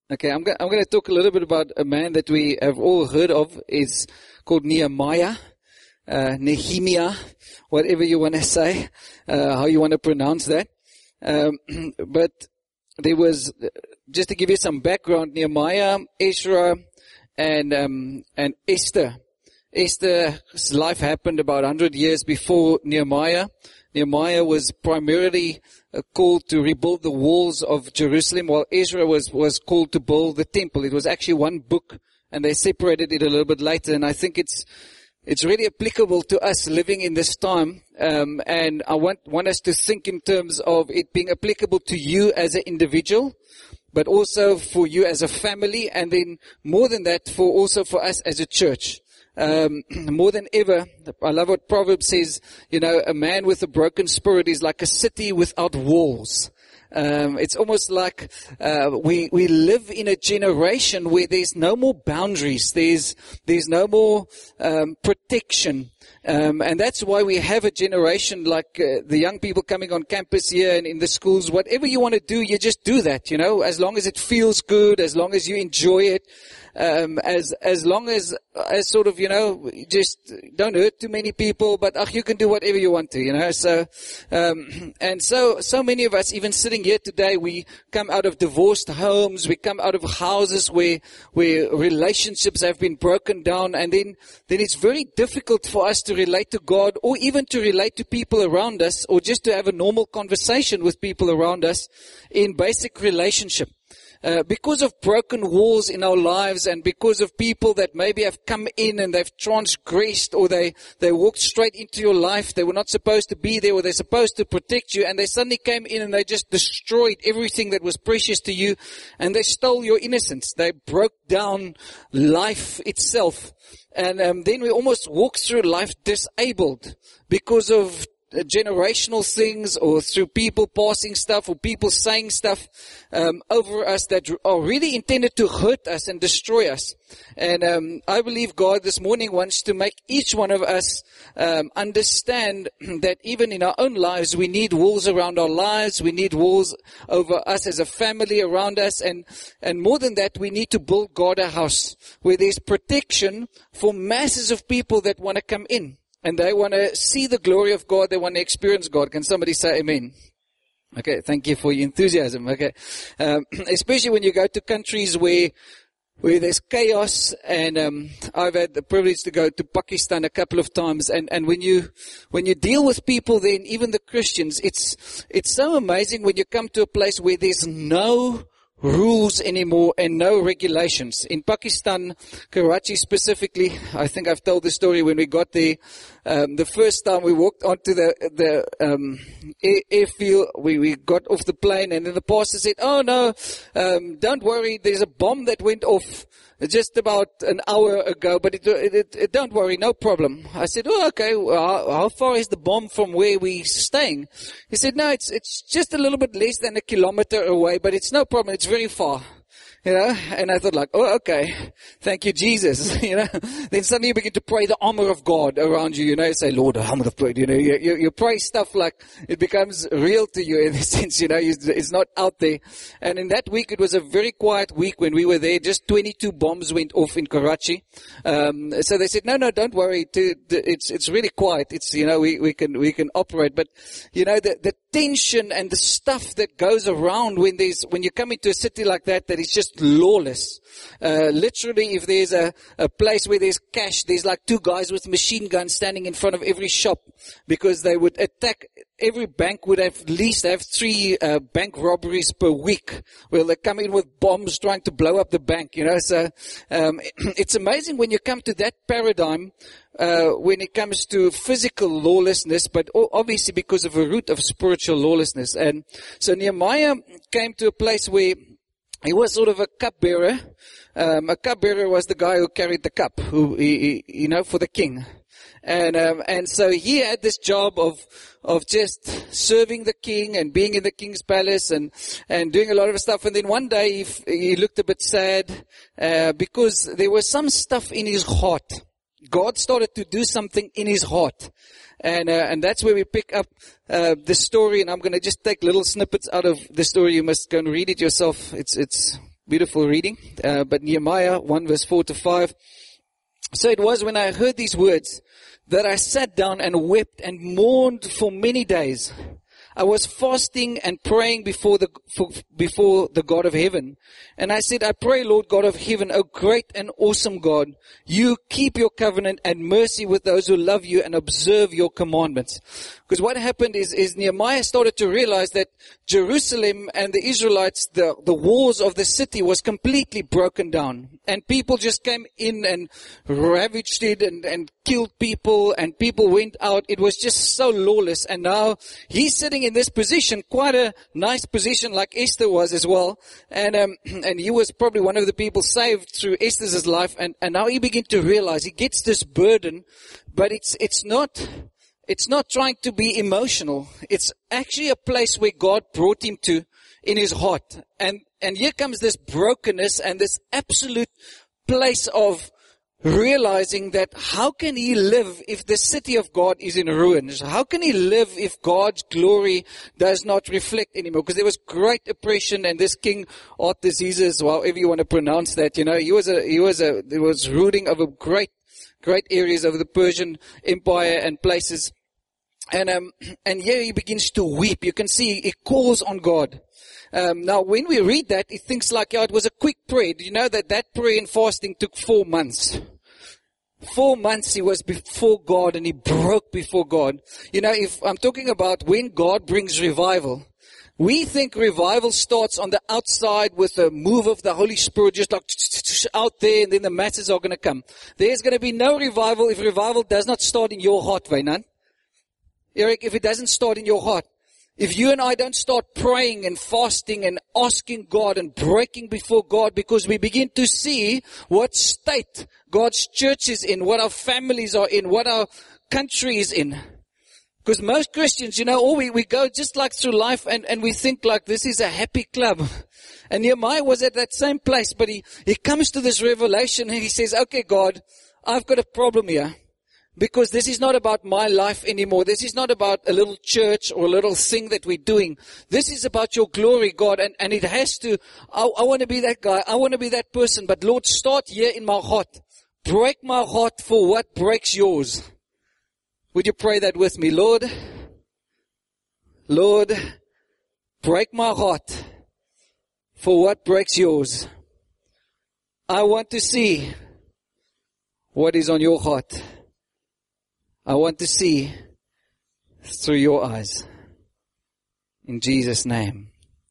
Okay, I'm going to talk a little bit about a man that we have all heard of. Is called Nehemiah, Nehemiah, whatever you want to say, how you want to pronounce that. But there was, just to give you some background, Nehemiah, Ezra, and Esther. Esther's life happened about 100 years before Nehemiah. Nehemiah was primarily called to rebuild the walls of Jerusalem, while Ezra was called to build the temple. It was actually one book, and they separated it a little bit later. And I think it's really applicable to us living in this time. And I want us to think in terms of it being applicable to you as an individual, but also for you as a family, and then more than that, also for us as a church. More than ever, I love what Proverbs says, a man with a broken spirit is like a city without walls. It's almost like we live in a generation where there's no more boundaries, there's no more protection. And that's why we have a generation like the young people coming on campus here and in the schools. Whatever you want to do, you just do that, as long as it feels good, as long as you enjoy it. As long as sort of, just don't hurt too many people, but you can do whatever you want to, So, and so many of us, even sitting here today, we come out of divorced homes, we come out of houses where relationships have been broken down, and then it's very difficult for us to relate to God, or even to relate to people around us, or just to have a normal conversation with people around us in basic relationship. Because of broken walls in our lives, and because of people that maybe have come in and they've transgressed, or they walked straight into your life. They were not supposed to be there, or they're supposed to protect you, and they suddenly came in and they just destroyed everything that was precious to you, and they stole your innocence. They broke down life itself. And then we almost walk through life disabled because of generational things, or through people passing stuff, or people saying stuff over us that are really intended to hurt us and destroy us. And I believe God this morning wants to make each one of us understand that even in our own lives, we need walls around our lives. We need walls over us as a family around us. And more than that, we need to build God a house where there's protection for masses of people that want to come in. And they want to see the glory of God. They want to experience God. Can somebody say amen? Okay, thank you for your enthusiasm. Okay, especially when you go to countries where there's chaos. And I've had the privilege to go to Pakistan a couple of times. And when you deal with people, then even the Christians, it's so amazing when you come to a place where there's no rules anymore and no regulations. In Pakistan, Karachi specifically, I think I've told the story when we got there. The first time we walked onto the airfield, we got off the plane, and then the pastor said, "Oh no, don't worry, there's a bomb that went off just about an hour ago, but it don't worry, no problem." I said, "Oh, okay, well, how far is the bomb from where we're staying?" He said, "No, it's just a little bit less than 1 kilometer away, but it's no problem, it's very far." And I thought like, oh, okay, thank you, Jesus, Then suddenly you begin to pray the armor of God around you, you say, "Lord, the armor of God," you pray stuff like it becomes real to you in the sense, it's not out there. And in that week, it was a very quiet week when we were there. Just 22 bombs went off in Karachi. So they said, no, don't worry. It's really quiet. It's, we can operate. But, the tension and the stuff that goes around when you come into a city like that is just lawless. Literally, if there's a place where there's cash, there's like 2 guys with machine guns standing in front of every shop, because they would attack. Every bank would at least have 3 bank robberies per week, where they come in with bombs trying to blow up the bank, So it's amazing when you come to that paradigm, when it comes to physical lawlessness, but obviously because of a root of spiritual lawlessness. And so Nehemiah came to a place where he was sort of a cupbearer. A cupbearer was the guy who carried the cup, for the king. And so he had this job of just serving the king and being in the king's palace and doing a lot of stuff. And then one day he looked a bit sad, because there was some stuff in his heart. God started to do something in his heart. And that's where we pick up the story, and I'm going to just take little snippets out of the story. You must go and read it yourself. It's beautiful reading. But Nehemiah 1 verse 4 to 5. So it was when I heard these words that I sat down and wept and mourned for many days. I was fasting and praying before the God of heaven. And I said, I pray, Lord God of heaven, O great and awesome God, you keep your covenant and mercy with those who love you and observe your commandments. Because what happened is Nehemiah started to realize that Jerusalem and the Israelites, the walls of the city was completely broken down. And people just came in and ravaged it and killed people, and people went out. It was just so lawless. And now he's sitting in this position, quite a nice position like Esther was as well. And he was probably one of the people saved through Esther's life. And now he began to realize he gets this burden, but it's not trying to be emotional. It's actually a place where God brought him to in his heart. And here comes this brokenness and this absolute place of realizing that how can he live if the city of God is in ruins? How can he live if God's glory does not reflect anymore? Because there was great oppression, and this King Artaxerxes, however you want to pronounce that, he was ruling over great areas of the Persian Empire and places. And here he begins to weep. You can see he calls on God. Now, when we read that, it thinks like, it was a quick prayer. Do you know that prayer and fasting took 4 months? 4 months he was before God, and he broke before God. If I'm talking about when God brings revival, we think revival starts on the outside with a move of the Holy Spirit, just like out there, and then the masses are going to come. There's going to be no revival if revival does not start in your heart, Waynan. Eric, if it doesn't start in your heart. If you and I don't start praying and fasting and asking God and breaking before God, because we begin to see what state God's church is in, what our families are in, what our country is in. Because most Christians, we go just like through life and we think like this is a happy club. And Nehemiah was at that same place, but he comes to this revelation and he says, okay, God, I've got a problem here. Because this is not about my life anymore. This is not about a little church or a little thing that we're doing. This is about your glory, God. And it has to, I want to be that guy. I want to be that person. But Lord, start here in my heart. Break my heart for what breaks yours. Would you pray that with me? Lord, break my heart for what breaks yours. I want to see what is on your heart. I want to see through your eyes. In Jesus' name.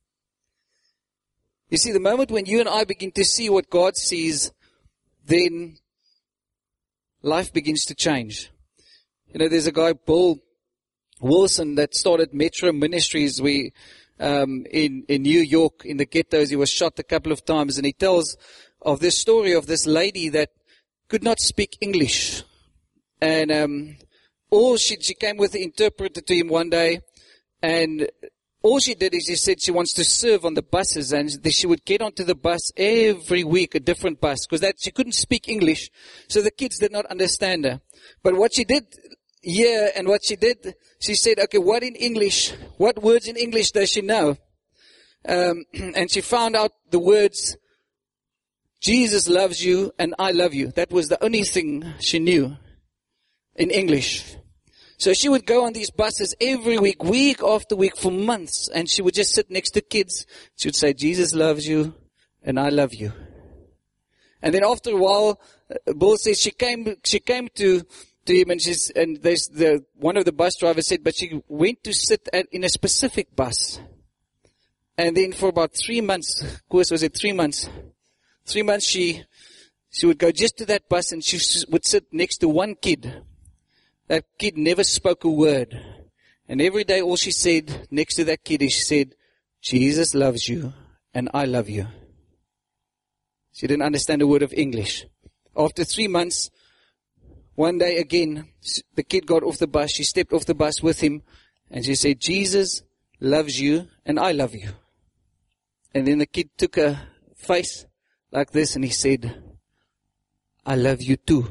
You see, the moment when you and I begin to see what God sees, then life begins to change. There's a guy, Bill Wilson, that started Metro Ministries. In New York, in the ghettos, he was shot a couple of times, and he tells of this story of this lady that could not speak English. And she came with the interpreter to him one day, and all she did is she said she wants to serve on the buses, and she would get onto the bus every week, a different bus, because she couldn't speak English, so the kids did not understand her. But what she did here, and what she did, she said, okay, what words in English does she know? And she found out the words, Jesus loves you and I love you. That was the only thing she knew in English. So she would go on these buses every week, week after week, for months, and she would just sit next to kids. She would say, Jesus loves you and I love you. And then after a while, Bill says she came to him, and one of the bus drivers said, but she went to sit in a specific bus. And then for about 3 months, of course, was it 3 months? 3 months she would go just to that bus, and she would sit next to one kid. That kid never spoke a word. And every day all she said next to that kid is she said, Jesus loves you and I love you. She didn't understand a word of English. After 3 months, one day again, the kid got off the bus. She stepped off the bus with him, and she said, Jesus loves you and I love you. And then the kid took a face like this and he said, I love you too.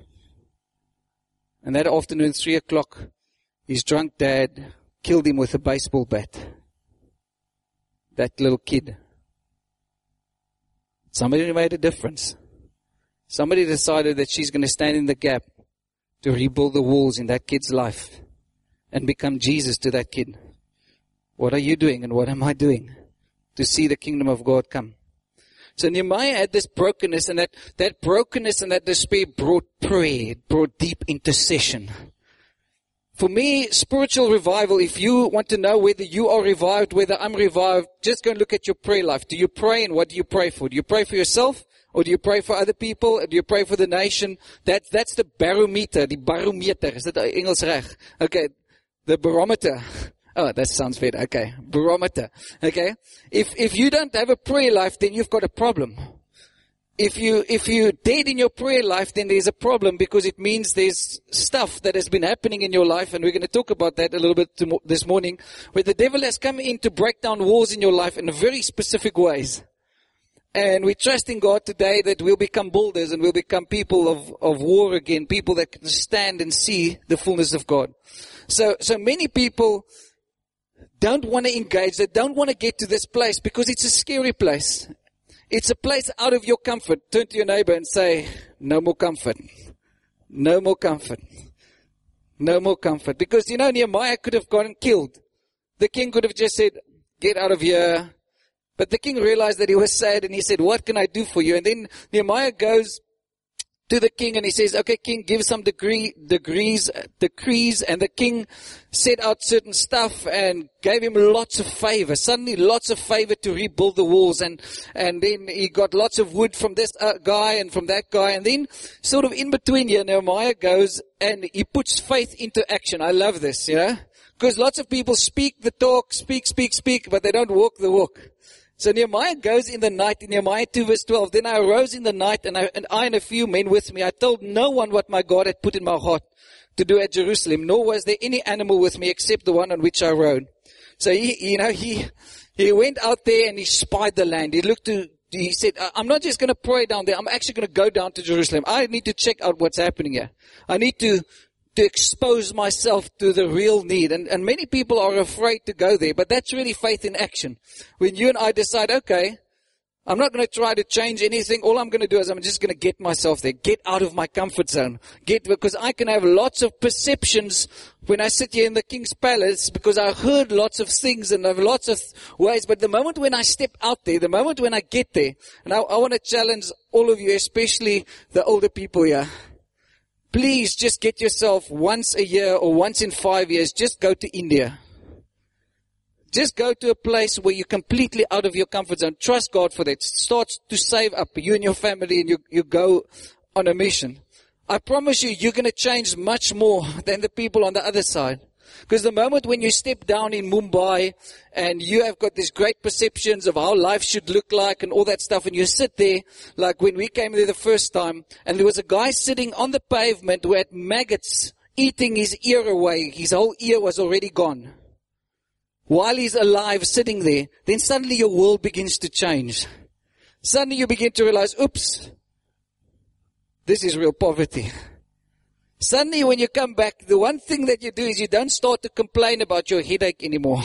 And that afternoon, 3 o'clock, his drunk dad killed him with a baseball bat. That little kid. Somebody made a difference. Somebody decided that she's going to stand in the gap to rebuild the walls in that kid's life and become Jesus to that kid. What are you doing and what am I doing to see the kingdom of God come? So Nehemiah had this brokenness, and that brokenness and that despair brought prayer, it brought deep intercession. For me, spiritual revival, if you want to know whether you are revived, whether I'm revived, just go and look at your prayer life. Do you pray, and what do you pray for? Do you pray for yourself, or do you pray for other people? Or do you pray for the nation? That's the barometer, the barometer. Is that Engels reg? Okay, the barometer. Oh, that sounds better. Okay, barometer. Okay, if you don't have a prayer life, then you've got a problem. If you're dead in your prayer life, then there's a problem, because it means there's stuff that has been happening in your life, and we're going to talk about that a little bit this morning, where the devil has come in to break down walls in your life in very specific ways. And we trust in God today that we'll become builders and we'll become people of war again, people that can stand and see the fullness of God. So many people don't want to engage, they don't want to get to this place because it's a scary place. It's a place out of your comfort. Turn to your neighbor and say, no more comfort. No more comfort. No more comfort. Because, Nehemiah could have gotten killed. The king could have just said, get out of here. But the king realized that he was sad, and he said, what can I do for you? And then Nehemiah goes to the king and he says, okay, king, give some decrees. And the king set out certain stuff and gave him lots of favor. Suddenly lots of favor to rebuild the walls. And then he got lots of wood from this guy and from that guy. And then sort of in between here, Nehemiah goes and he puts faith into action. I love this, because lots of people speak the talk, speak, but they don't walk the walk. So Nehemiah goes in the night, in Nehemiah 2 verse 12. Then I arose in the night, and I and a few men with me. I told no one what my God had put in my heart to do at Jerusalem, nor was there any animal with me except the one on which I rode. So he went out there and he spied the land. He said, I'm not just going to pray down there. I'm actually going to go down to Jerusalem. I need to check out what's happening here. I need to expose myself to the real need. And many people are afraid to go there, but that's really faith in action. When you and I decide, okay, I'm not going to try to change anything. All I'm going to do is I'm just going to get myself there, get out of my comfort zone, because I can have lots of perceptions when I sit here in the king's palace, because I heard lots of things and I have lots of ways. But the moment when I step out there, the moment when I get there, and I want to challenge all of you, especially the older people here, please just get yourself once a year or once in 5 years, just go to India. Just go to a place where you're completely out of your comfort zone. Trust God for that. Start to save up, you and your family, and you go on a mission. I promise you, you're going to change much more than the people on the other side. Because the moment when you step down in Mumbai and you have got these great perceptions of how life should look like and all that stuff, and you sit there, like when we came there the first time, and there was a guy sitting on the pavement who had maggots eating his ear away. His whole ear was already gone. While he's alive sitting there, then suddenly your world begins to change. Suddenly you begin to realize, oops, this is real poverty. Suddenly when you come back, the one thing that you do is you don't start to complain about your headache anymore.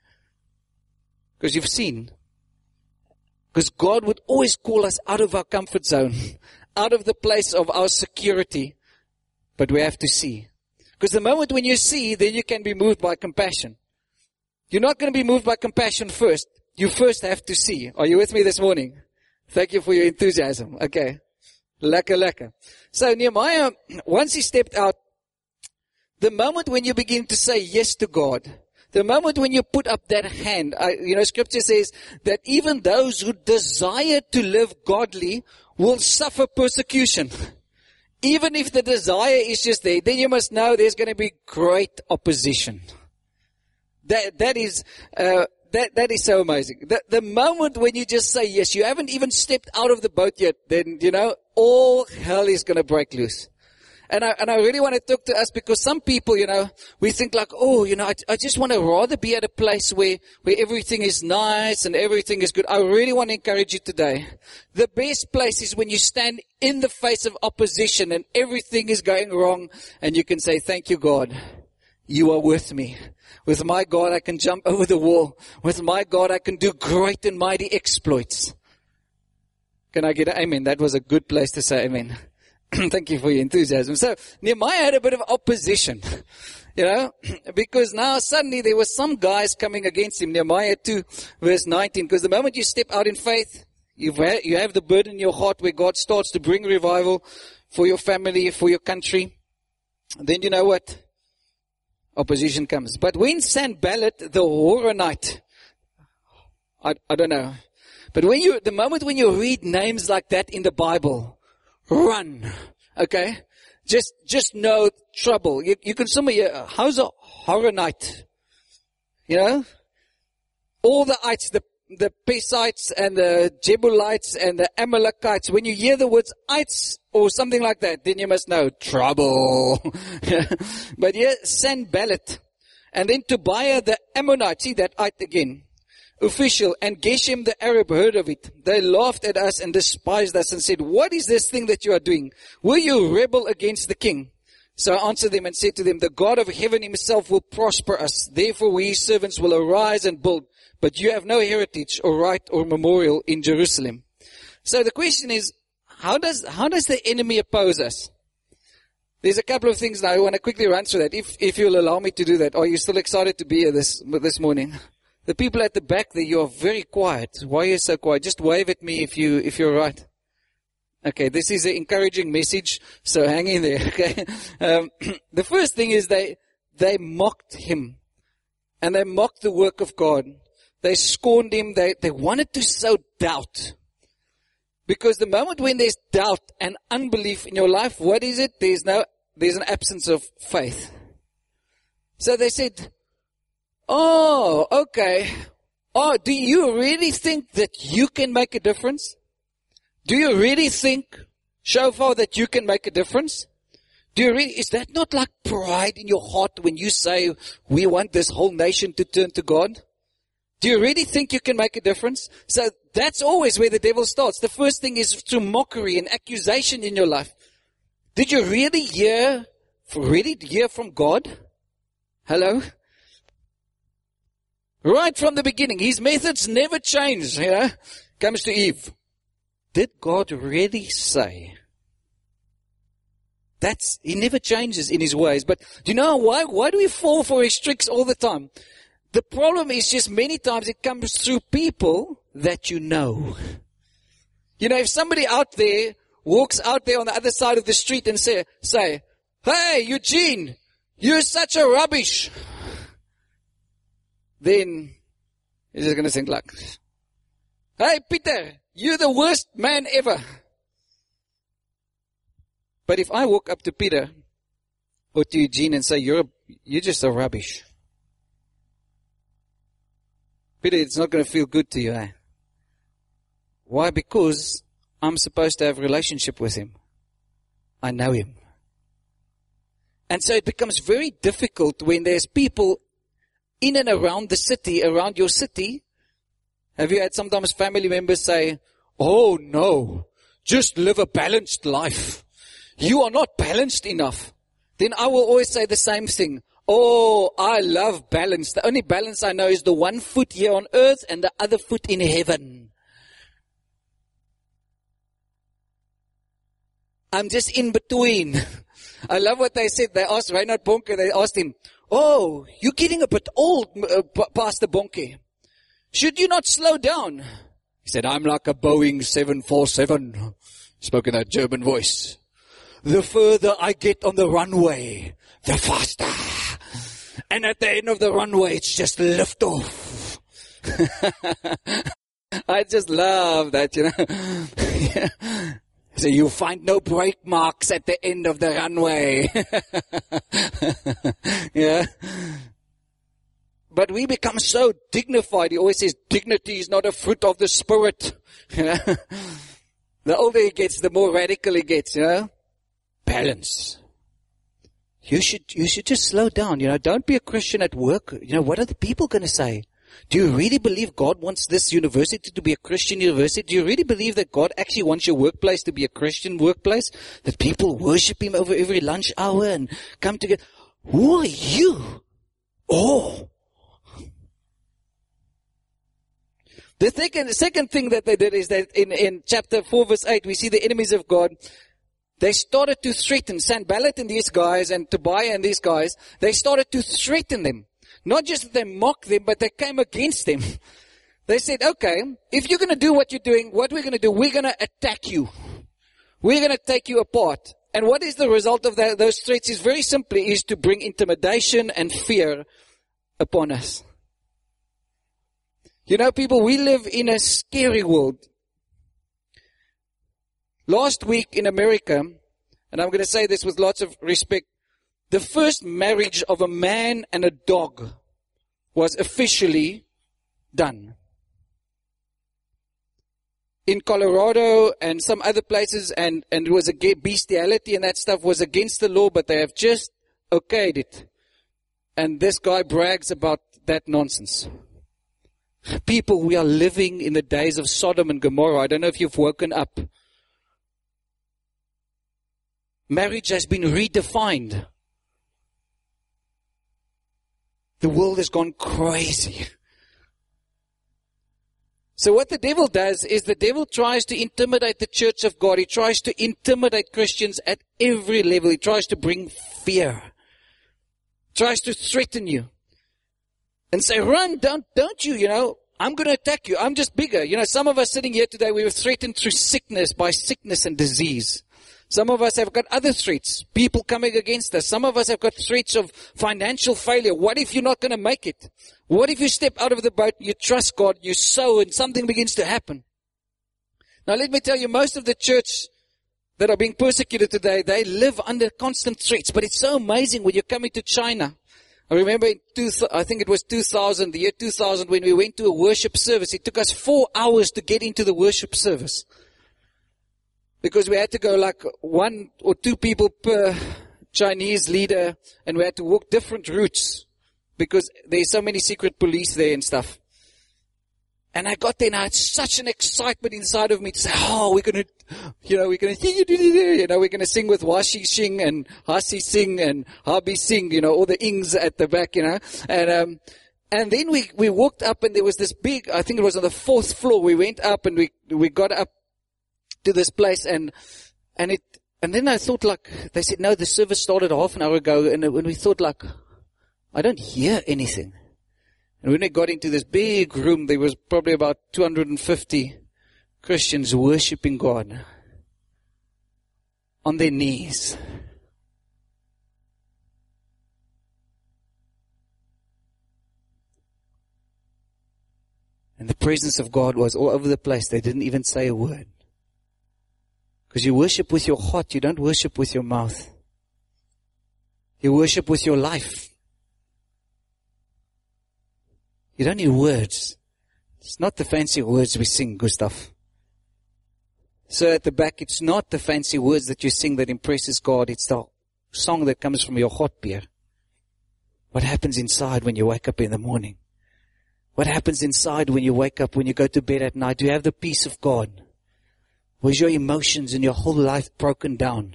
Because you've seen. Because God would always call us out of our comfort zone, out of the place of our security. But we have to see. Because the moment when you see, then you can be moved by compassion. You're not going to be moved by compassion first. You first have to see. Are you with me this morning? Thank you for your enthusiasm. Okay. Lekker. So Nehemiah, once he stepped out, the moment when you begin to say yes to God, the moment when you put up that hand, scripture says that even those who desire to live godly will suffer persecution. Even if the desire is just there, then you must know there's going to be great opposition. That is so amazing. The moment when you just say yes, you haven't even stepped out of the boat yet, then, all hell is going to break loose. And I really want to talk to us, because some people, we think like, I just want to rather be at a place where everything is nice and everything is good. I really want to encourage you today. The best place is when you stand in the face of opposition and everything is going wrong, and you can say, thank you, God. You are with me. With my God, I can jump over the wall. With my God, I can do great and mighty exploits. Can I get an amen? That was a good place to say amen. Thank you for your enthusiasm. So Nehemiah had a bit of opposition, because now suddenly there were some guys coming against him. Nehemiah 2 verse 19, because the moment you step out in faith, you have the burden in your heart where God starts to bring revival for your family, for your country. Then you know what? Opposition comes. But when Sanballat the Horonite, I don't know. But the moment when you read names like that in the Bible, run. Okay? Just know trouble. You can hear, how's a Horonite? All the ites, the Perizzites and the Jebusites and the Amalekites, when you hear the words ites or something like that, then you must know trouble. But here, Sanballat. And then Tobiah the Ammonite, see that ite again, official, and Geshem the Arab heard of it. They laughed at us and despised us and said, what is this thing that you are doing? Will you rebel against the king? So I answered them and said to them, the God of heaven himself will prosper us. Therefore we servants will arise and build. But you have no heritage or right or memorial in Jerusalem. So the question is, how does the enemy oppose us? There's a couple of things now. I want to quickly run through that. If you'll allow me to do that. Are you still excited to be here this morning? The people at the back there, you are very quiet. Why are you so quiet? Just wave at me if you're right. Okay, this is an encouraging message, so hang in there, okay? The first thing is they mocked him. And they mocked the work of God. They scorned him. They wanted to sow doubt. Because the moment when there's doubt and unbelief in your life, what is it? There's an absence of faith. So they said, oh, okay. Oh, do you really think that you can make a difference? Do you really think, Shofar, that you can make a difference? Is that not like pride in your heart when you say, we want this whole nation to turn to God? Do you really think you can make a difference? So that's always where the devil starts. The first thing is through mockery and accusation in your life. Did you really hear from God? Hello? Right from the beginning. His methods never changed, Comes to Eve. Did God really say? He never changes in his ways. But do you know why? Why do we fall for his tricks all the time? The problem is just many times it comes through people that you know. If somebody out there walks out there on the other side of the street and say, hey, Eugene, you're such a rubbish. Then you're just going to think like, hey, Peter, you're the worst man ever. But if I walk up to Peter or to Eugene and say, you're just a rubbish. Peter, it's not going to feel good to you, eh? Why? Because I'm supposed to have a relationship with him. I know him. And so it becomes very difficult when there's people in and around the city, around your city. Have you had sometimes family members say, oh no, just live a balanced life. You are not balanced enough. Then I will always say the same thing. Oh, I love balance. The only balance I know is the one foot here on earth and the other foot in heaven. I'm just in between. I love what they said. They asked Reinhard Bonke, they asked him, oh, you're getting a bit old, Pastor Bonke. Should you not slow down? He said, I'm like a Boeing 747. Spoke in that German voice. The further I get on the runway, the faster. And at the end of the runway, it's just lift off. I just love that, Yeah. So you find no brake marks at the end of the runway. Yeah. But we become so dignified. He always says dignity is not a fruit of the spirit. The older he gets, the more radical he gets, Balance. You should just slow down, Don't be a Christian at work. What are the people going to say? Do you really believe God wants this university to be a Christian university? Do you really believe that God actually wants your workplace to be a Christian workplace? That people worship him over every lunch hour and come together? Who are you? Oh. The second thing that they did is that in chapter 4 verse 8, we see the enemies of God. They started to threaten Sanballat and these guys and Tobiah and these guys. They started to threaten them. Not just that they mocked them, but they came against them. They said, okay, if you're going to do what you're doing, what we're going to do, we're going to attack you. We're going to take you apart. And what is the result of those threats is very simply is to bring intimidation and fear upon us. You know, people, we live in a scary world. Last week in America, and I'm going to say this with lots of respect, the first marriage of a man and a dog was officially done. In Colorado and some other places, and it was bestiality and that stuff was against the law, but they have just okayed it. And this guy brags about that nonsense. People, we are living in the days of Sodom and Gomorrah. I don't know if you've woken up. Marriage has been redefined. The world has gone crazy. So what the devil does is the devil tries to intimidate the church of God. He tries to intimidate Christians at every level. He tries to bring fear. Tries to threaten you. And say, run, don't you, I'm going to attack you. I'm just bigger. Some of us sitting here today, we were threatened through by sickness and disease. Some of us have got other threats, people coming against us. Some of us have got threats of financial failure. What if you're not going to make it? What if you step out of the boat, you trust God, you sow, and something begins to happen? Now let me tell you, most of the church that are being persecuted today, they live under constant threats. But it's so amazing when you're coming to China. I remember I think it was 2000, the year 2000, when we went to a worship service. It took us 4 hours to get into the worship service. Because we had to go like 1 or 2 people per Chinese leader, and we had to walk different routes because there's so many secret police there and stuff. And I got there and I had such an excitement inside of me to say, we're going to sing with Washi Sing and Hasi Sing and Habi Sing, all the ings at the back, And then we walked up and there was this big, I think it was on the 4th floor. We went up and we got up to this place and then I thought they said, no, the service started half an hour ago. And when we thought I don't hear anything. And when we got into this big room, there was probably about 250 Christians worshiping God on their knees. And the presence of God was all over the place. They didn't even say a word. Because you worship with your heart, you don't worship with your mouth. You worship with your life. You don't need words. It's not the fancy words we sing, Gustav. So at the back, it's not the fancy words that you sing that impresses God. It's the song that comes from your heart, Pierre. What happens inside when you wake up in the morning? What happens inside when you wake up, when you go to bed at night? Do you have the peace of God? Or is your emotions and your whole life broken down?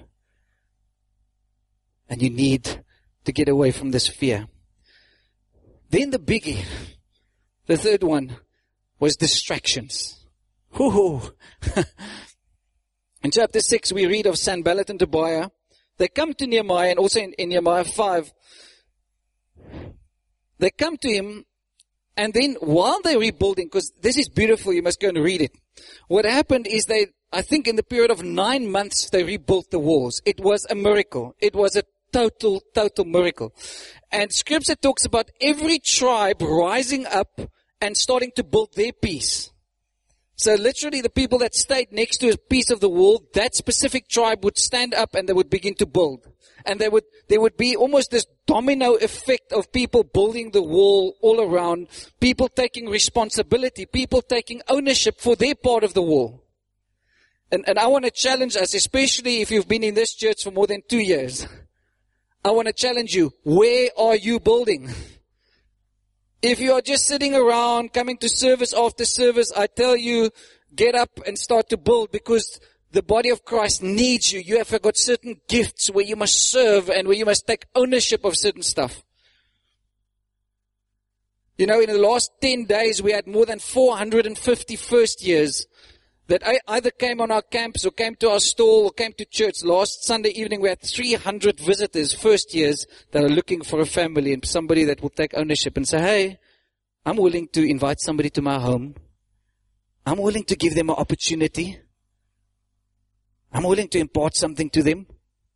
And you need to get away from this fear. Then the biggie. The third one was distractions. In chapter 6, we read of Sanballat and Tobiah. They come to Nehemiah, and also in Nehemiah 5, they come to him, and then while they're rebuilding, because this is beautiful, you must go and read it. What happened is I think in the period of 9 months, they rebuilt the walls. It was a miracle. It was a total miracle. And scripture talks about every tribe rising up and starting to build their piece. So literally the people that stayed next to a piece of the wall, that specific tribe would stand up and they would begin to build. And there would be almost this domino effect of people building the wall all around, people taking responsibility, people taking ownership for their part of the wall. And I want to challenge us, especially if you've been in this church for more than 2 years. I want to challenge you. Where are you building? If you are just sitting around, coming to service after service, I tell you, get up and start to build, because the body of Christ needs you. You have got certain gifts where you must serve and where you must take ownership of certain stuff. You know, in the last 10 days, we had more than 450 first years that either came on our campus or came to our stall or came to church. Last Sunday evening, we had 300 visitors, first years, that are looking for a family and somebody that will take ownership and say, hey, I'm willing to invite somebody to my home. I'm willing to give them an opportunity. I'm willing to impart something to them.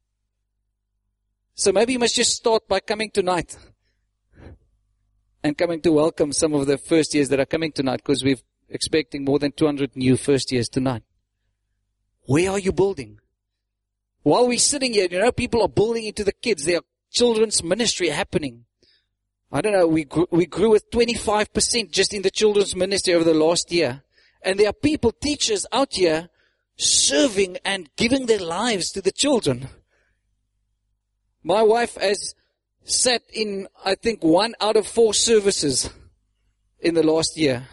So maybe you must just start by coming tonight and coming to welcome some of the first years that are coming tonight, because we're expecting more than 200 new first years tonight. Where are you building? While we're sitting here, you know, people are building into the kids. There are children's ministry happening. I don't know, we grew with 25% just in the children's ministry over the last year. And there are people, teachers out here, serving and giving their lives to the children. My wife has sat in, I think, 1 out of 4 services in the last year.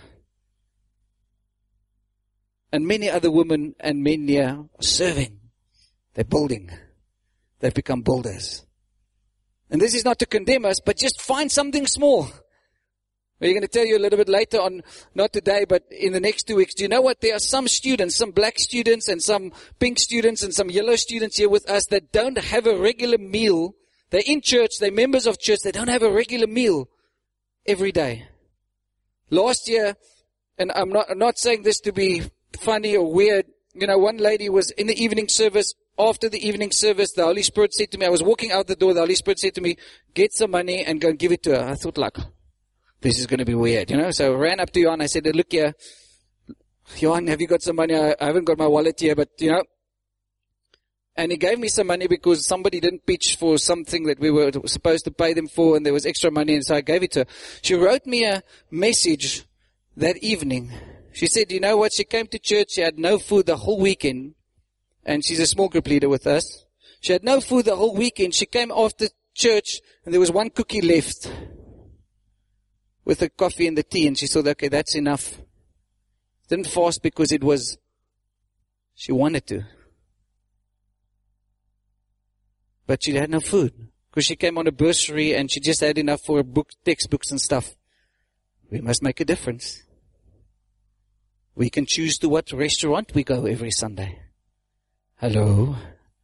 And many other women and men here are serving. They're building. They've become builders. And this is not to condemn us, but just find something small. We're going to tell you a little bit later on, not today, but in the next 2 weeks. Do you know what? There are some students, some black students and some pink students and some yellow students here with us that don't have a regular meal. They're in church, they're members of church, they don't have a regular meal every day. Last year, and I'm not saying this to be funny or weird, you know, one lady was in the evening service. After the evening service, the Holy Spirit said to me, I was walking out the door, the Holy Spirit said to me, get some money and go and give it to her. I thought, like, this is going to be weird, you know. So I ran up to Johan, I said, look here, Johan, have you got some money? I haven't got my wallet here, but, you know. And he gave me some money because somebody didn't pitch for something that we were supposed to pay them for, and there was extra money, and so I gave it to her. She wrote me a message that evening. She said, you know what, she came to church, she had no food the whole weekend, and she's a small group leader with us. She had no food the whole weekend. She came after church, and there was one cookie left with the coffee and the tea, and she thought, okay, that's enough. Didn't fast because she wanted to. But she had no food because she came on a bursary and she just had enough for a book, textbooks and stuff. We must make a difference. We can choose to what restaurant we go every Sunday. Hello?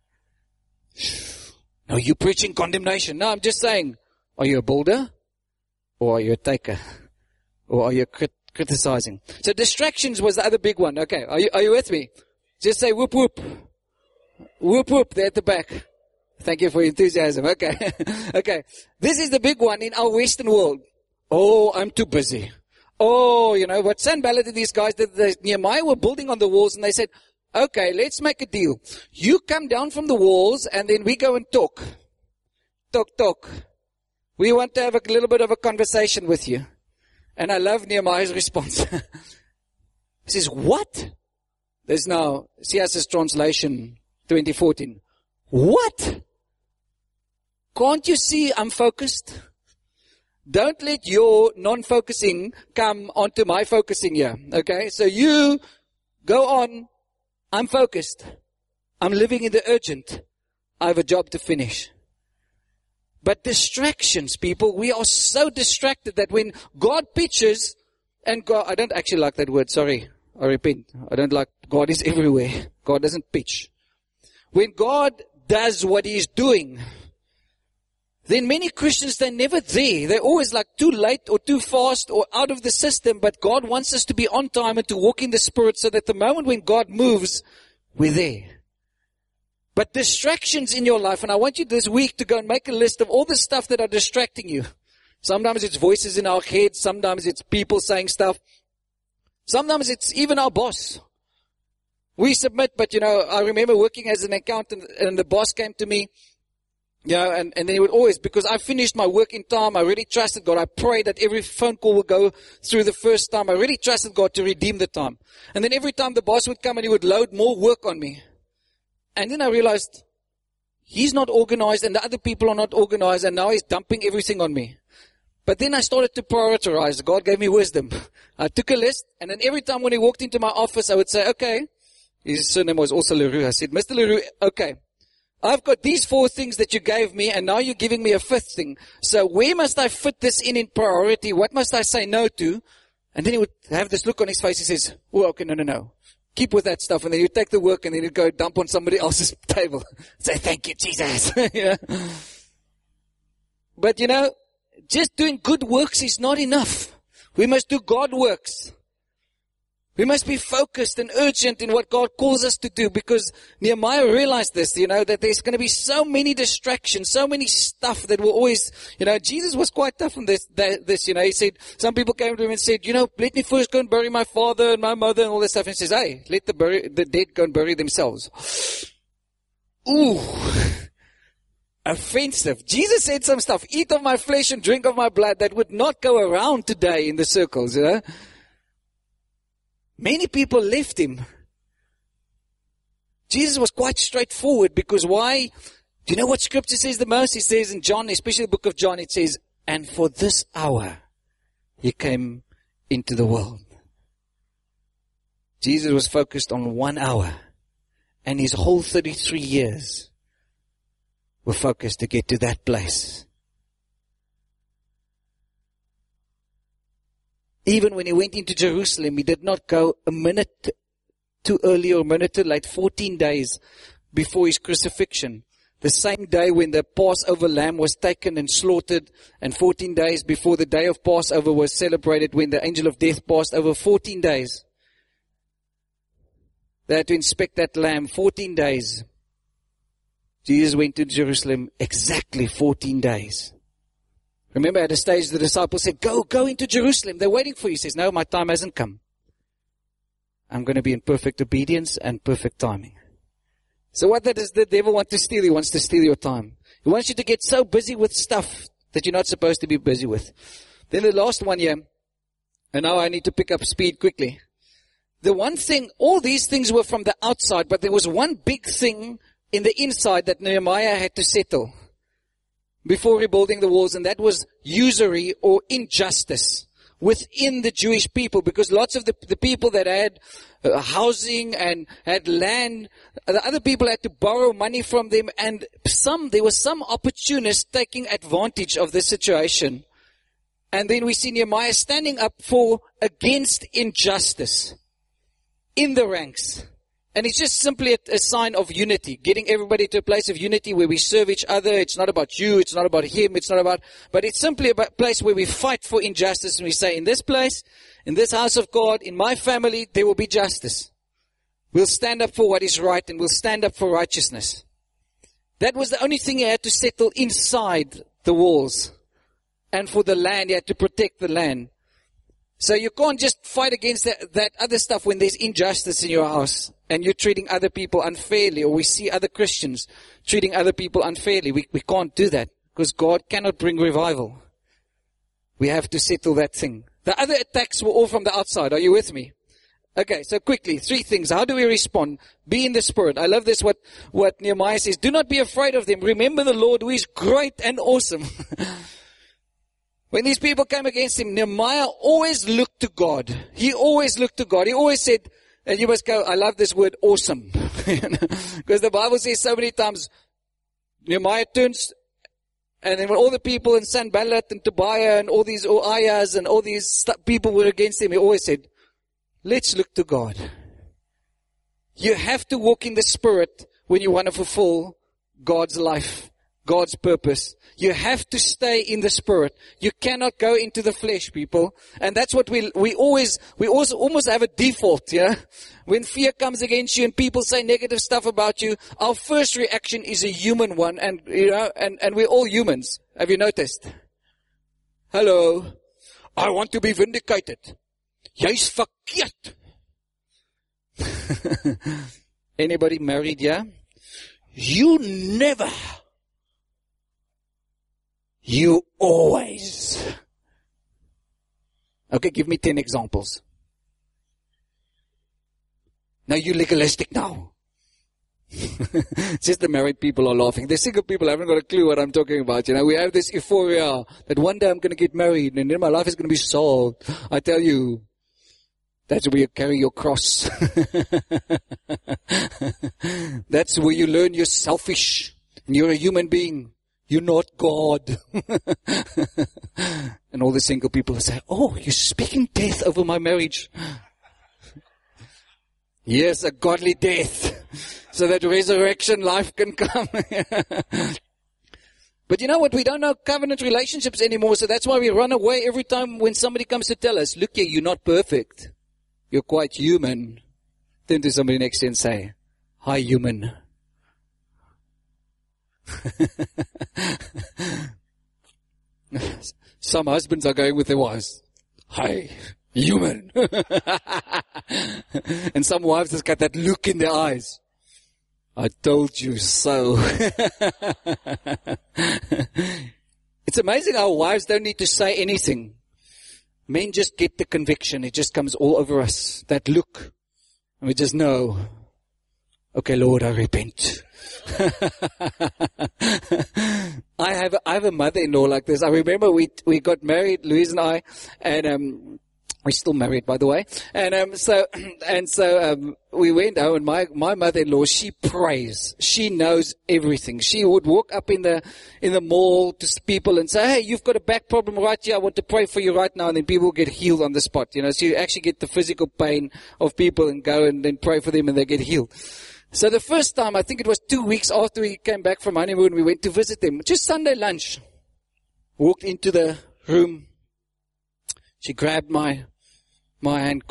No, you're preaching condemnation. No, I'm just saying, are you a builder or are you a taker? Or are you criticizing? So distractions was the other big one. Okay, are you with me? Just say whoop whoop. Whoop whoop, there at the back. Thank you for your enthusiasm. Okay. Okay. This is the big one in our Western world. Oh, I'm too busy. Oh, you know, what Sanballat and these guys did, Nehemiah were building on the walls and they said, okay, let's make a deal. You come down from the walls and then we go and talk. Talk. We want to have a little bit of a conversation with you. And I love Nehemiah's response. He says, what? There's now C.S.'s translation 2014. What? Can't you see I'm focused? Don't let your non-focusing come onto my focusing here. Okay? So you go on. I'm focused. I'm living in the urgent. I have a job to finish. But distractions, people, we are so distracted that when God pitches, and God, I don't actually like that word, sorry, I repent. I don't like, God is everywhere. God doesn't pitch. When God does what He is doing, then many Christians, they're never there. They're always like too late or too fast or out of the system, but God wants us to be on time and to walk in the Spirit so that the moment when God moves, we're there. But distractions in your life, and I want you this week to go and make a list of all the stuff that are distracting you. Sometimes it's voices in our heads. Sometimes it's people saying stuff. Sometimes it's even our boss. We submit, but you know, I remember working as an accountant and the boss came to me, you know, and then he would always, because I finished my work in time, I really trusted God. I prayed that every phone call would go through the first time. I really trusted God to redeem the time. And then every time the boss would come and he would load more work on me. And then I realized he's not organized and the other people are not organized and now he's dumping everything on me. But then I started to prioritize. God gave me wisdom. I took a list and then every time when he walked into my office, I would say, okay, his surname was also Leroux. I said, Mr. Leroux, okay, I've got these 4 things that you gave me, and now you're giving me a 5th thing. So where must I fit this in priority? What must I say no to? And then he would have this look on his face. He says, oh, okay, no. Keep with that stuff. And then you take the work and then you go dump on somebody else's table. Say, thank you, Jesus. Yeah. But just doing good works is not enough. We must do God works. We must be focused and urgent in what God calls us to do, because Nehemiah realized this, that there's going to be so many distractions, so many stuff that will always, Jesus was quite tough on this, he said, some people came to him and said, let me first go and bury my father and my mother and all this stuff. And he says, hey, let the dead go and bury themselves. Ooh. Offensive. Jesus said some stuff, eat of my flesh and drink of my blood, that would not go around today in the circles, Many people left him. Jesus was quite straightforward, because why? Do you know what scripture says the most? It says in John, especially the book of John, it says, and for this hour he came into the world. Jesus was focused on 1 hour, and his whole 33 years were focused to get to that place. Even when he went into Jerusalem, he did not go a minute too early or a minute too late, 14 days before his crucifixion. The same day when the Passover lamb was taken and slaughtered, and 14 days before the day of Passover was celebrated, when the angel of death passed over, 14 days. They had to inspect that lamb, 14 days. Jesus went to Jerusalem exactly 14 days. Remember, at a stage, the disciples said, go into Jerusalem. They're waiting for you. He says, no, my time hasn't come. I'm going to be in perfect obedience and perfect timing. So what does the devil want to steal? He wants to steal your time. He wants you to get so busy with stuff that you're not supposed to be busy with. Then the last one here, and now I need to pick up speed quickly. The one thing, all these things were from the outside, but there was one big thing in the inside that Nehemiah had to settle before rebuilding the walls, and that was usury or injustice within the Jewish people, because lots of the people that had housing and had land, the other people had to borrow money from them, and there were some opportunists taking advantage of the situation. And then we see Nehemiah standing up against injustice in the ranks. And it's just simply a sign of unity, getting everybody to a place of unity where we serve each other. It's not about you, it's not about him, but it's simply a place where we fight for injustice, and we say, in this place, in this house of God, in my family, there will be justice. We'll stand up for what is right, and we'll stand up for righteousness. That was the only thing he had to settle inside the walls. And for the land, he had to protect the land. So you can't just fight against that other stuff when there's injustice in your house and you're treating other people unfairly, or we see other Christians treating other people unfairly. We can't do that, because God cannot bring revival. We have to settle that thing. The other attacks were all from the outside. Are you with me? Okay, so quickly, 3 things. How do we respond? Be in the Spirit. I love this, what Nehemiah says. Do not be afraid of them. Remember the Lord, who is great and awesome. When these people came against him, Nehemiah always looked to God. He always looked to God. He always said, and you must go, I love this word, awesome. Because the Bible says so many times, Nehemiah turns, and then when all the people in Sanballat and Tobiah and all these Oias and all these people were against him, he always said, let's look to God. You have to walk in the Spirit when you want to fulfill God's life, God's purpose. You have to stay in the Spirit. You cannot go into the flesh, people. And that's what we also almost have a default, yeah? When fear comes against you and people say negative stuff about you, our first reaction is a human one, and we're all humans. Have you noticed? Hello. I want to be vindicated. Jy's verkeerd. Anybody married, yeah? You never. You always. Okay, give me 10 examples. Now you legalistic now. Just the married people are laughing. The single people haven't got a clue what I'm talking about. You know, we have this euphoria that one day I'm going to get married and then my life is going to be solved. I tell you, That's where you carry your cross. That's where you learn you're selfish and you're a human being. You're not God. And all the single people say, oh, you're speaking death over my marriage. Yes, a godly death. So that resurrection life can come. But you know what? We don't know covenant relationships anymore. So that's why we run away every time when somebody comes to tell us, look here, you're not perfect. You're quite human. Turn to somebody next to you and say, hi, human. Some husbands are going with their wives. Hi, human. And some wives just got that look in their eyes. I told you so. It's amazing how wives don't need to say anything. Men just get the conviction. It just comes all over us. That look. And we just know. Okay, Lord, I repent. I have a mother-in-law like this. I remember we got married, Louise and I, and we're still married, by the way. And so we went home, and my mother-in-law, she prays. She knows everything. She would walk up in the mall to people and say, hey, you've got a back problem right here. I want to pray for you right now. And then people get healed on the spot. You know, so you actually get the physical pain of people and go and then pray for them and they get healed. So the first time, I think it was 2 weeks after we came back from honeymoon, we went to visit them. Just Sunday lunch. Walked into the room. She grabbed my hand.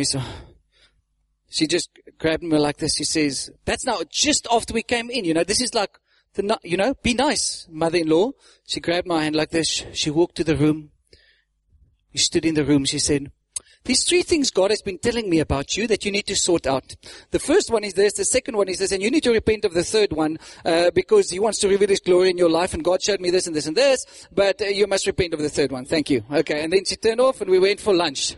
She just grabbed me like this. She says, that's now just after we came in. You know, this is like, be nice, mother-in-law. She grabbed my hand like this. She walked to the room. We stood in the room. She said, there's 3 things God has been telling me about you that you need to sort out. The first one is this, the second one is this, and you need to repent of the third one, because He wants to reveal His glory in your life, and God showed me this and this and this, but you must repent of the third one. Thank you. Okay, and then she turned off and we went for lunch.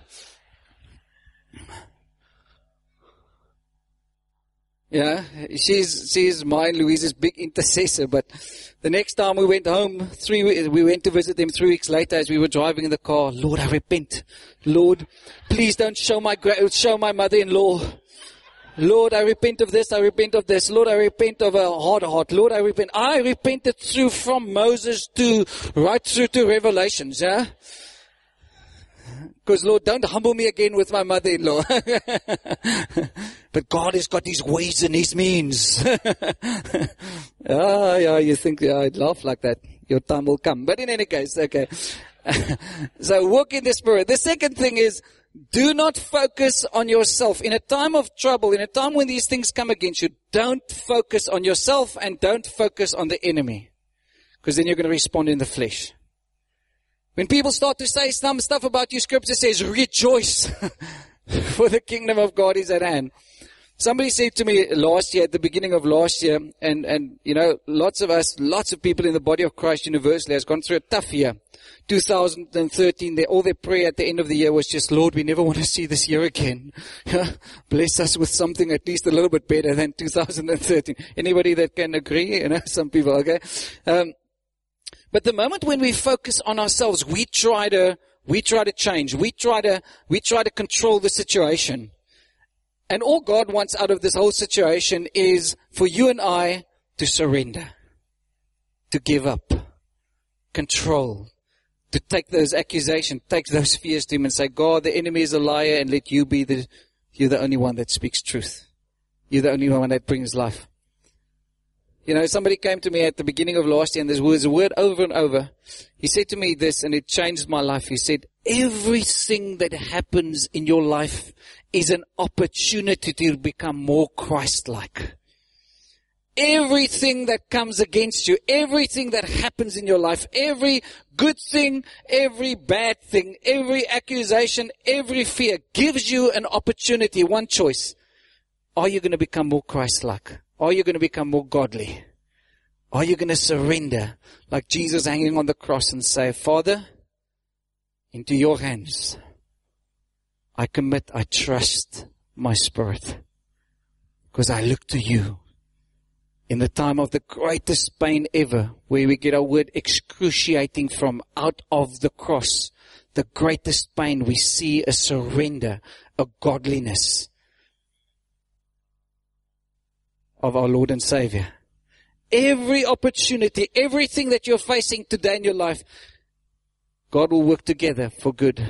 Yeah, she's mine, Louise's big intercessor, but the next time we went home, we went to visit them 3 weeks later as we were driving in the car. Lord, I repent. Lord, please don't show my mother-in-law. Lord, I repent of this, I repent of this. Lord, I repent of a hard heart. Lord, I repent. I repented from Moses right through to Revelations, yeah? Because, Lord, don't humble me again with my mother-in-law. But God has got His ways and His means. Yeah, you think, I'd laugh like that. Your time will come. But in any case, okay. So walk in the Spirit. The second thing is, do not focus on yourself. In a time of trouble, in a time when these things come against you, don't focus on yourself and don't focus on the enemy. Because then you're going to respond in the flesh. When people start to say some stuff about you, Scripture says, rejoice, for the kingdom of God is at hand. Somebody said to me last year, at the beginning of last year, and you know, lots of people in the body of Christ universally has gone through a tough year. 2013, all their prayer at the end of the year was just, Lord, we never want to see this year again. Bless us with something at least a little bit better than 2013. Anybody that can agree? You know, some people, okay? But the moment when we focus on ourselves, we try to change. We try to control the situation. And all God wants out of this whole situation is for you and I to surrender, to give up, control, to take those accusations, take those fears to Him and say, God, the enemy is a liar, and let you be you're the only one that speaks truth. You're the only one that brings life. You know, somebody came to me at the beginning of last year, and there was a word over and over. He said to me this, and it changed my life. He said, everything that happens in your life is an opportunity to become more Christ-like. Everything that comes against you, everything that happens in your life, every good thing, every bad thing, every accusation, every fear gives you an opportunity, one choice. Are you going to become more Christ-like? Are you going to become more godly? Are you going to surrender like Jesus hanging on the cross and say, Father, into your hands, I commit, I trust my spirit because I look to you. In the time of the greatest pain ever, where we get our word excruciating from, out of the cross, the greatest pain, we see a surrender, a godliness of our Lord and Savior. Every opportunity, everything that you're facing today in your life, God will work together for good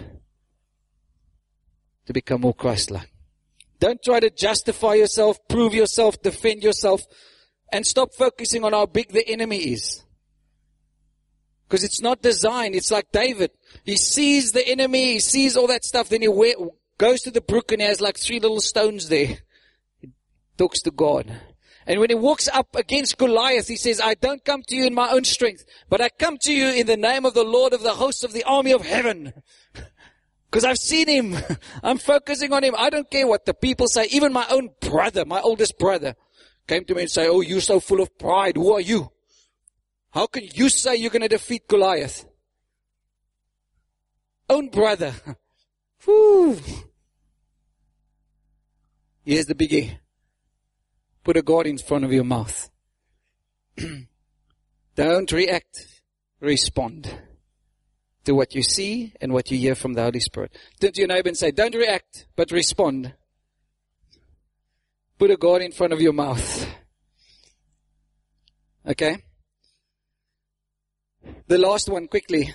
to become more Christ-like. Don't try to justify yourself, prove yourself, defend yourself, and stop focusing on how big the enemy is. Because it's not designed. It's like David. He sees the enemy, he sees all that stuff, then he goes to the brook and he has like 3 little stones there. He talks to God. And when he walks up against Goliath, he says, I don't come to you in my own strength, but I come to you in the name of the Lord of the hosts of the army of heaven. Because I've seen him. I'm focusing on him. I don't care what the people say. Even my own brother, my oldest brother, came to me and said, oh, you're so full of pride. Who are you? How can you say you're going to defeat Goliath? Own brother. Whew. Here's the biggie. Put a God in front of your mouth. Don't react. Respond to what you see and what you hear from the Holy Spirit. Turn to your neighbor and say, don't react, but respond. Put a God in front of your mouth. Okay? The last one quickly.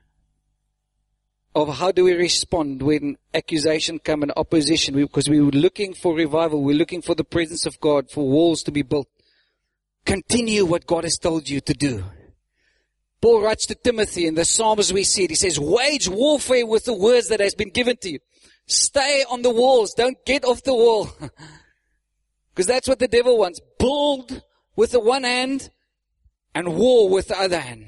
Of how do we respond when accusation comes and opposition? Because we were looking for revival. We're looking for the presence of God, for walls to be built. Continue what God has told you to do. Paul writes to Timothy in the Psalms we see it. He says, wage warfare with the words that has been given to you. Stay on the walls. Don't get off the wall. Because that's what the devil wants. Build with the one hand and war with the other hand.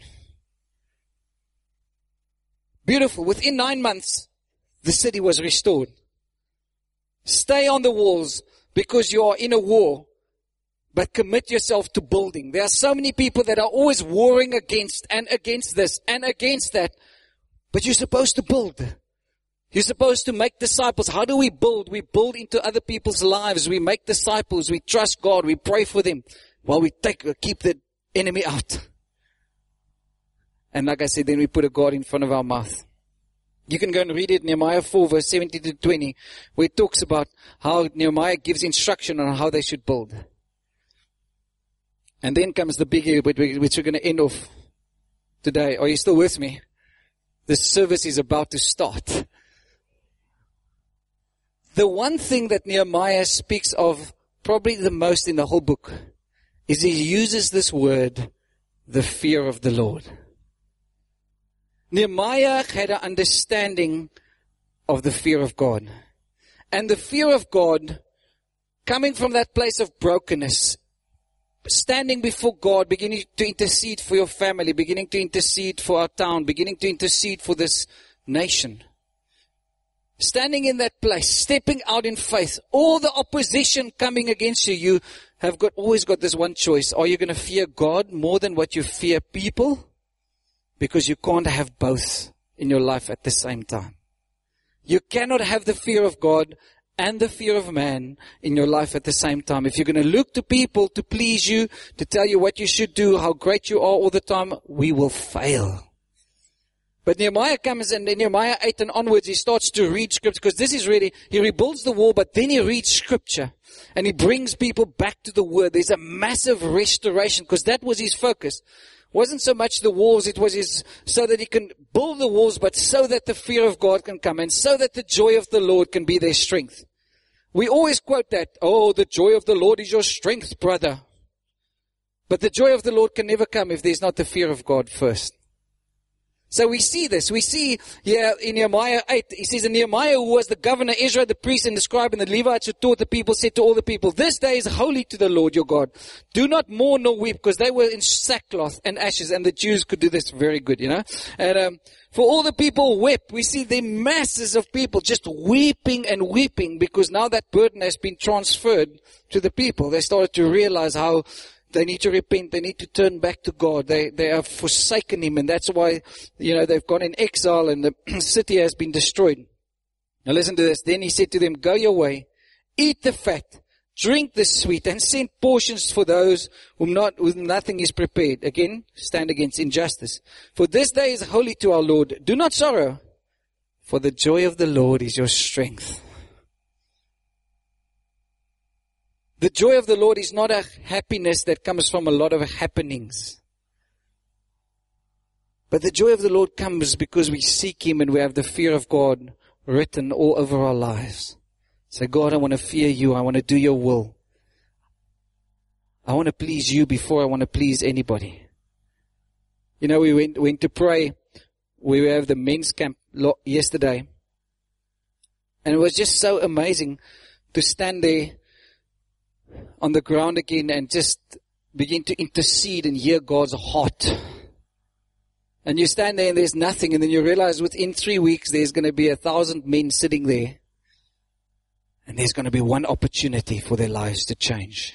Beautiful. Within 9 months, the city was restored. Stay on the walls because you are in a war, but commit yourself to building. There are so many people that are always warring against this and against that, but you're supposed to build. You're supposed to make disciples. How do we build? We build into other people's lives. We make disciples. We trust God. We pray for them while we keep the enemy out. And like I said, then we put a God in front of our mouth. You can go and read it, Nehemiah 4, verse 17 to 20, where it talks about how Nehemiah gives instruction on how they should build. And then comes the biggie, which we're going to end off today. Are you still with me? The service is about to start. The one thing that Nehemiah speaks of probably the most in the whole book is he uses this word, the fear of the Lord. Nehemiah had an understanding of the fear of God. And the fear of God, coming from that place of brokenness, standing before God, beginning to intercede for your family, beginning to intercede for our town, beginning to intercede for this nation. Standing in that place, stepping out in faith, all the opposition coming against you, you have always got this one choice. Are you going to fear God more than what you fear people? Because you can't have both in your life at the same time. You cannot have the fear of God and the fear of man in your life at the same time. If you're going to look to people to please you, to tell you what you should do, how great you are all the time, we will fail. But Nehemiah comes and in Nehemiah 8 and onwards, he starts to read scripture, because this is really, he rebuilds the wall, but then he reads scripture and he brings people back to the word. There's a massive restoration, because that was his focus. Wasn't so much the walls, it was so that he can build the walls, but so that the fear of God can come and so that the joy of the Lord can be their strength. We always quote that, oh, the joy of the Lord is your strength, brother. But the joy of the Lord can never come if there's not the fear of God first. So we see this. We see here in Nehemiah 8, he says, and Nehemiah, who was the governor, Ezra, the priest, and the scribe, and the Levites who taught the people, said to all the people, this day is holy to the Lord your God. Do not mourn nor weep, because they were in sackcloth and ashes, and the Jews could do this very good, you know. And for all the people wept. We see the masses of people just weeping and weeping, because now that burden has been transferred to the people. They started to realize how they need to repent. They need to turn back to God. They have forsaken Him, and that's why, you know, they've gone in exile and the city has been destroyed. Now listen to this. Then he said to them, go your way, eat the fat, drink the sweet, and send portions for those whom nothing is prepared. Again, stand against injustice. For this day is holy to our Lord. Do not sorrow, for the joy of the Lord is your strength. The joy of the Lord is not a happiness that comes from a lot of happenings. But the joy of the Lord comes because we seek Him and we have the fear of God written all over our lives. Say, God, I want to fear You. I want to do Your will. I want to please You before I want to please anybody. You know, we went to pray. We have the men's camp yesterday. And it was just so amazing to stand there on the ground again and just begin to intercede and hear God's heart. And you stand there and there's nothing, and then you realize within 3 weeks there's going to be 1,000 men sitting there, and there's going to be one opportunity for their lives to change.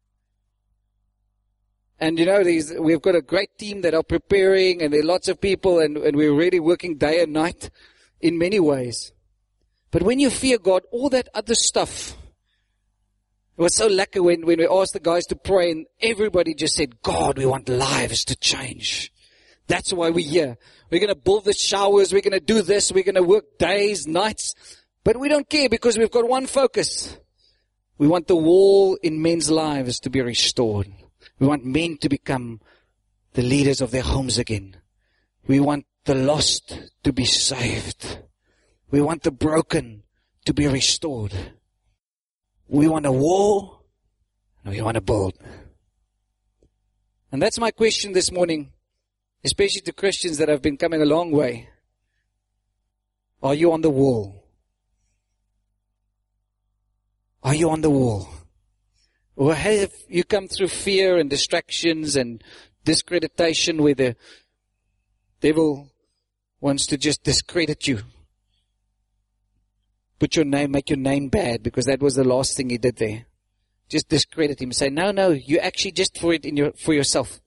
And you know, we've got a great team that are preparing, and there are lots of people, and we're really working day and night in many ways. But when you fear God, all that other stuff, it was so lucky when we asked the guys to pray, and everybody just said, God, we want lives to change. That's why we're here. We're going to build the showers. We're going to do this. We're going to work days, nights. But we don't care because we've got one focus. We want the wall in men's lives to be restored. We want men to become the leaders of their homes again. We want the lost to be saved. We want the broken to be restored. We want a wall, and we want to build. And that's my question this morning, especially to Christians that have been coming a long way. Are you on the wall? Are you on the wall? Or have you come through fear and distractions and discreditation where the devil wants to just discredit you? Put your name, make your name bad, because that was the last thing he did there. Just discredit him. Say, no, you actually just for it for yourself.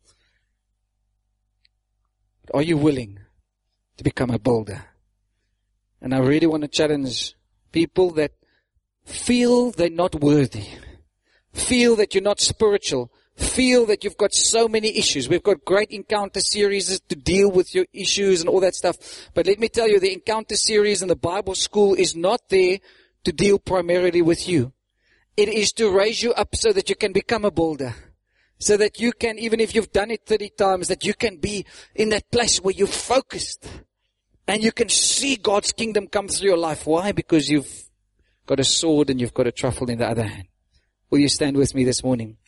Are you willing to become a builder? And I really want to challenge people that feel they're not worthy. Feel that you're not spiritual. Feel that you've got so many issues. We've got great encounter series to deal with your issues and all that stuff. But let me tell you, the encounter series and the Bible school is not there to deal primarily with you. It is to raise you up so that you can become a builder. So that you can, even if you've done it 30 times, that you can be in that place where you're focused. And you can see God's kingdom come through your life. Why? Because you've got a sword and you've got a truffle in the other hand. Will you stand with me this morning?